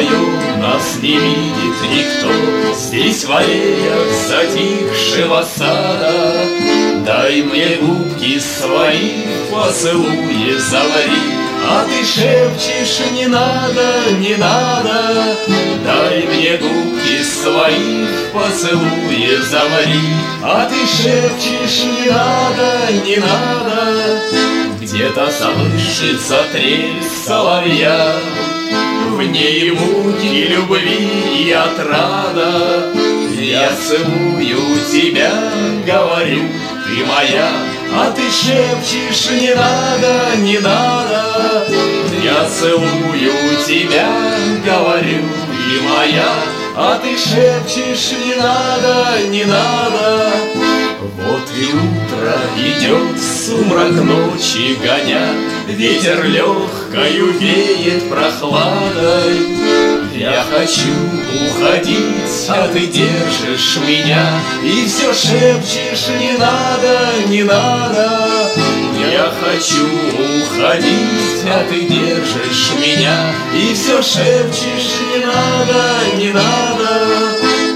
вдвоем нас не видит никто здесь, в аллеях затихшего сада. Дай мне губки свои, поцелуи завари, а ты шепчешь: не надо, не надо. Дай мне губки свои, поцелуи завари, а ты шепчешь: не надо, не надо. Где-то слышится трель соловья, в ней муки любви и отрада. Я целую тебя, говорю, ты моя, а ты шепчешь: не надо, не надо. Я целую тебя, говорю, ты моя, а ты шепчешь: не надо, не надо. Вот и утро идет, сумрак ночи гоня, ветер легкою веет прохладой. Я хочу уходить, а ты держишь меня и все шепчешь: не надо, не надо. Я хочу уходить, а ты держишь меня и все шепчешь: не надо, не надо.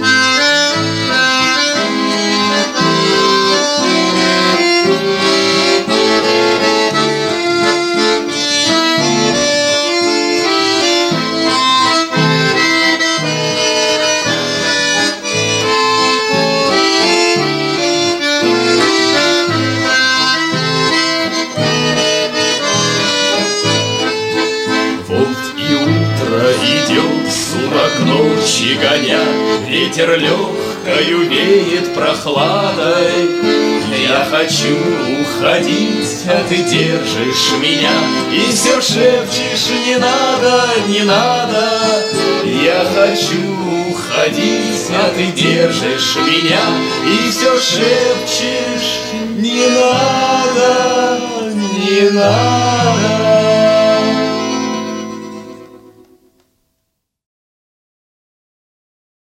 Идет сумрак ночи гоня, ветер легкою веет прохладой. Я хочу уходить, а ты держишь меня и все шепчешь: не надо, не надо. Я хочу уходить, а ты держишь меня и все шепчешь: не надо, не надо.